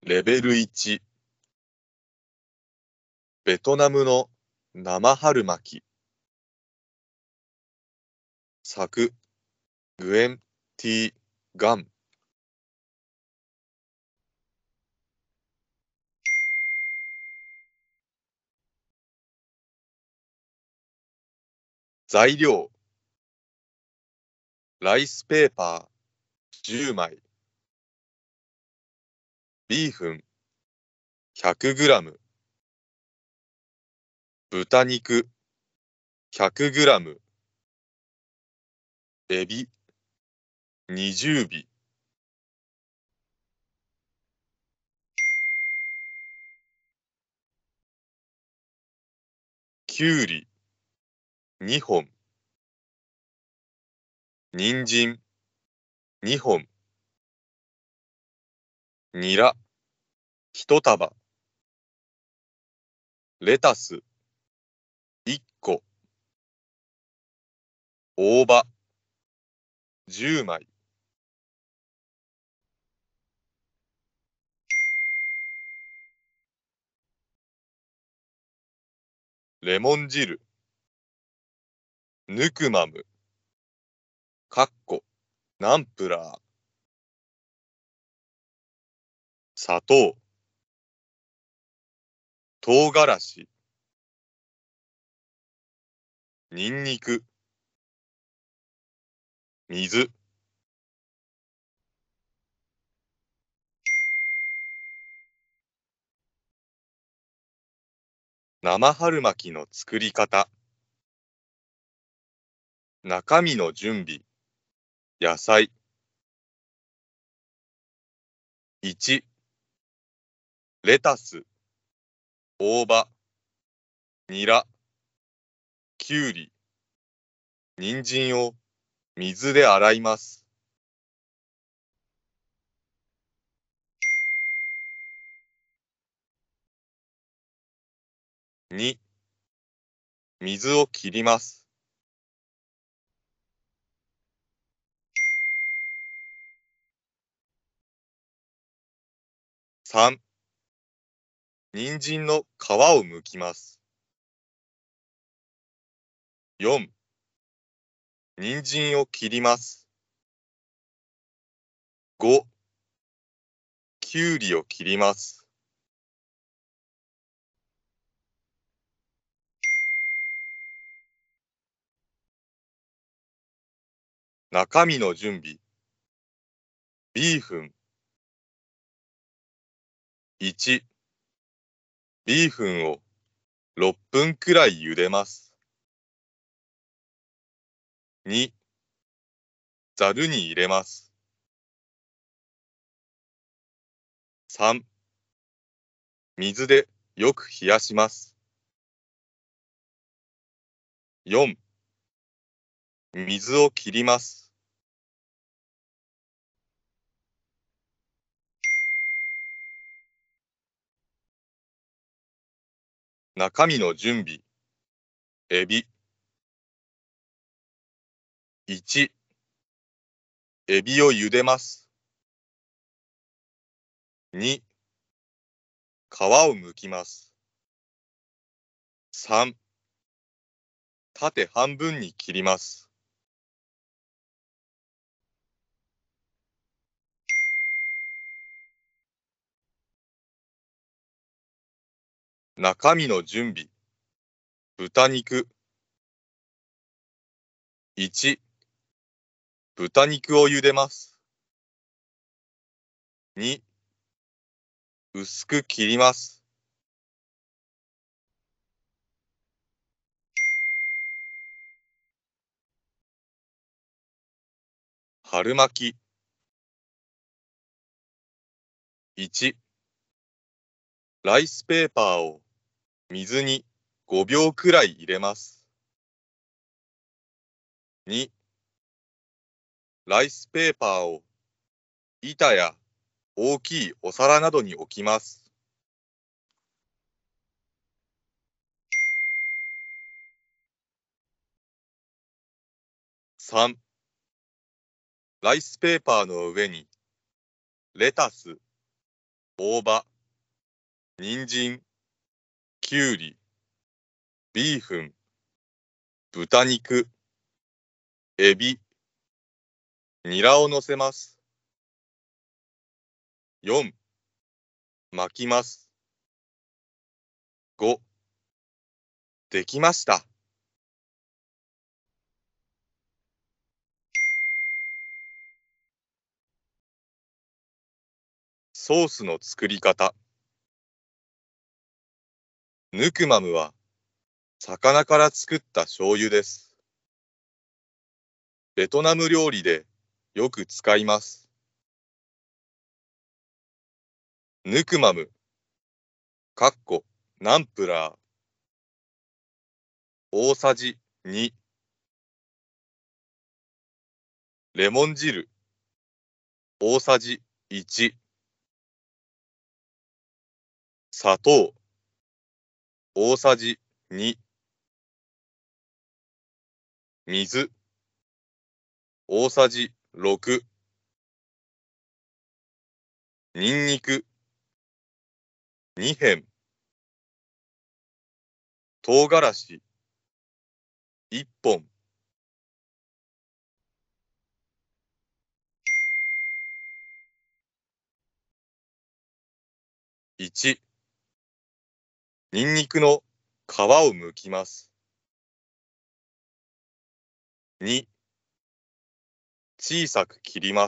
レベル1、ベトナムの生春巻き。作、グエン・ティー・ガン。材料、ライスペーパー10枚、ビーフン 100g、豚肉 100g、エビ20尾、きゅうり2本、人参2本、ニラ1束、レタス1個、大葉10枚、レモン汁、ヌクマム、ナンプラー、砂糖、唐辛子、ニンニク、水、生春巻きの作り方。中身の準備。野菜。1、レタス、大葉、ニラ、きゅうり、人参を水で洗います。2、水を切ります。3、人参の皮を剥きます。4、人参を切ります。5、きゅうりを切ります。中身の準備。ビーフン。1、ビーフンを6分くらい茹でます。2、ざるに入れます。3、水でよく冷やします。4、水を切ります。中身の準備。エビ。1、エビを茹でます。2、皮を剥きます。3、縦半分に切ります。中身の準備。豚肉。1、豚肉を茹でます。2、薄く切ります。春巻き。1、ライスペーパーを水に5秒くらい入れます。2、ライスペーパーを板や大きいお皿などに置きます。3、ライスペーパーの上にレタス、 大葉、人参、きゅうり、ビーフン、豚肉、エビ、ニラを乗せます。4、巻きます。5、できました。ソースの作り方。ヌクマムは魚から作った醤油です。ベトナム料理でよく使います。ヌクマム、ナンプラー、大さじ2、レモン汁、大さじ1、砂糖、大さじ2、水、大さじ6、ニンニク、2片、唐辛子、1本。1、ニンニクの皮を剥きます。2、小さく切ります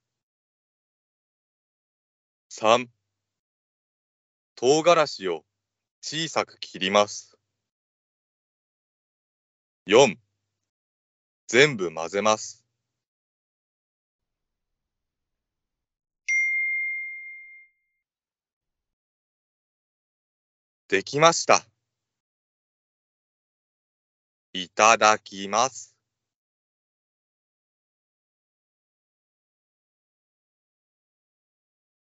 。3、唐辛子を小さく切ります。4、全部混ぜます。できました。いただきます。